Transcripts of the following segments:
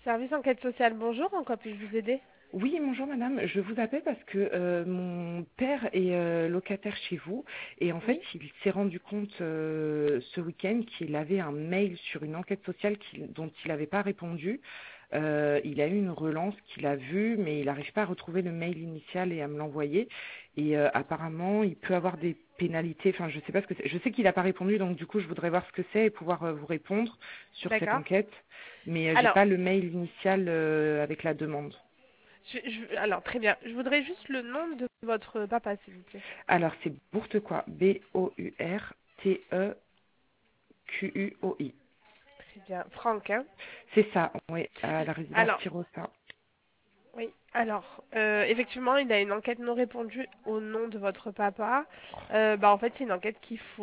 Service enquête sociale, bonjour, en quoi puis-je vous aider? Oui, bonjour madame. Je vous appelle parce que mon père est locataire chez vous et en fait Oui. il s'est rendu compte ce week-end qu'il avait un mail sur une enquête sociale dont il n'avait pas répondu. Il a eu une relance qu'il a vue mais il n'arrive pas à retrouver le mail initial et à me l'envoyer. Et apparemment il peut avoir des pénalités, enfin je sais pas ce que c'est. Je sais qu'il n'a pas répondu donc du coup je voudrais voir ce que c'est et pouvoir vous répondre sur cette D'accord. enquête. Mais j'ai Alors, pas le mail initial avec la demande. alors, très bien. Je voudrais juste le nom de votre papa, s'il vous plaît. Alors, c'est Bourtequoi, Bourtequoi. Très bien. Franck, hein? C'est ça, oui, à la résidence Alors, Tirosa. oui. Alors, effectivement, il a une enquête non répondue au nom de votre papa. En fait, c'est une enquête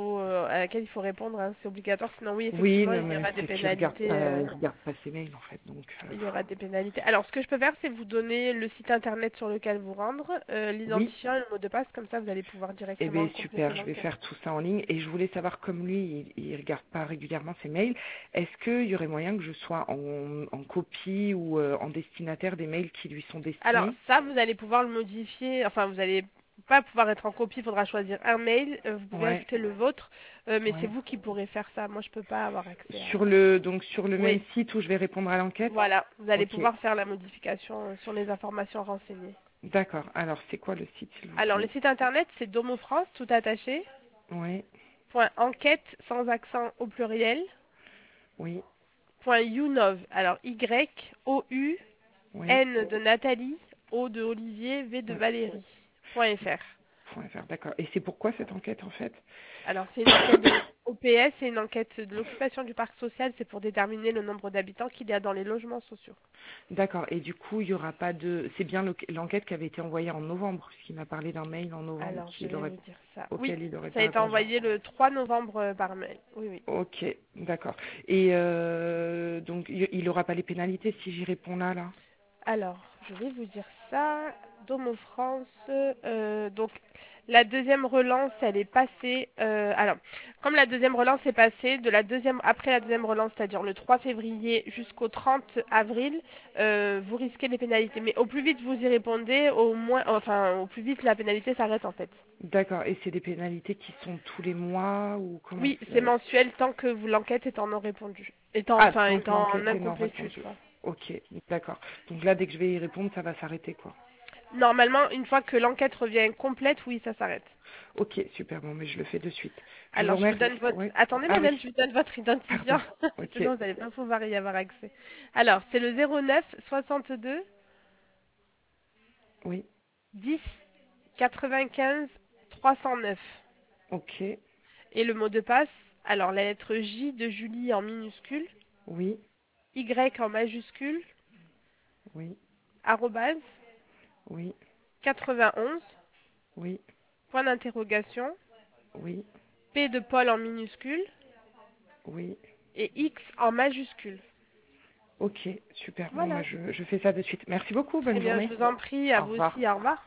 à laquelle il faut répondre, hein. C'est obligatoire. Sinon, oui, Oui, effectivement, non, il y mais aura des c'est qu'il regarde pénalités. pas, il regarde pas ses mails, en fait, donc... Il y aura des pénalités. Alors, ce que je peux faire, c'est vous donner le site internet sur lequel vous rendre, Oui, l'identifiant et le mot de passe. Comme ça, vous allez pouvoir eh directement bien, compléter super, je vais l'enquête. faire tout ça en ligne. Et je voulais savoir, comme lui, il regarde pas régulièrement ses mails, est-ce qu'il y aurait moyen que je sois en copie ou en destinataire des mails qui lui sont Alors, destinés? ça, vous allez pouvoir le modifier. Enfin, vous allez pas pouvoir être en copie. Il faudra choisir un mail. Vous pouvez Ouais, ajouter le vôtre, mais c'est ouais. vous qui pourrez faire ça. Moi, je peux pas avoir accès à. Donc sur le même Oui, site où je vais répondre à l'enquête? voilà. Vous allez Ok, pouvoir faire la modification sur les informations renseignées. d'accord. Alors, c'est quoi le site, s'il vous Alors, le plaît? site internet, c'est Domo France, tout attaché. Oui, Point enquête sans accent au pluriel. oui, Point YouNov. Alors, Y-O-U. oui, N de Nathalie, O de Olivier, V de oui. Valérie. .fr. .fr, d'accord. Et c'est pourquoi cette enquête, en fait? Alors, c'est une enquête de OPS, c'est une enquête de l'occupation du parc social, c'est pour déterminer le nombre d'habitants qu'il y a dans les logements sociaux. D'accord. Et du coup, il y aura pas de... C'est bien l'enquête qui avait été envoyée en novembre, puisqu'il m'a parlé d'un mail en novembre Alors, je vais vous dire ça. Oui, auquel il n'aurait ça a pas été répondu. envoyé le 3 novembre par mail. Oui, oui. Ok, d'accord. Et donc, il n'aura pas les pénalités si j'y réponds là? Alors, je vais vous dire ça. Domo France. Donc, la deuxième relance, elle est passée. Alors, comme la deuxième relance est passée, après la deuxième relance, c'est-à-dire le 3 février jusqu'au 30 avril, vous risquez les pénalités. Mais au plus vite vous y répondez, au plus vite la pénalité s'arrête en fait. D'accord. Et c'est des pénalités qui sont tous les mois ou comment Oui, c'est mensuel tant que l'enquête est en non répondu. Ah, tant Est que en l'enquête est non incomplétude, répondue. quoi. Ok, d'accord. Donc là, dès que je vais y répondre, ça va s'arrêter, quoi. Normalement, une fois que l'enquête revient complète, oui, ça s'arrête. Ok, super, bon, mais je le fais de suite. Je vous Alors, je vous remercie. donne votre... Ouais. Attendez, Ah oui, madame, je vous donne votre identifiant. pardon. Ok, Sinon, vous n'allez pas pouvoir y avoir accès. Alors, c'est le 09 62 oui, 10 95 309. ok, Et le mot de passe, alors la lettre J de Julie en minuscule, oui, Y en majuscule, oui, arrobase, oui, 91, oui, point d'interrogation, oui, P de Paul en minuscule oui. et X en majuscule. Ok, super. Bon, bah, Voilà. je fais ça de suite. Merci beaucoup, Très bonne bien, je journée. vous en prie, à Au vous revoir. aussi, au revoir.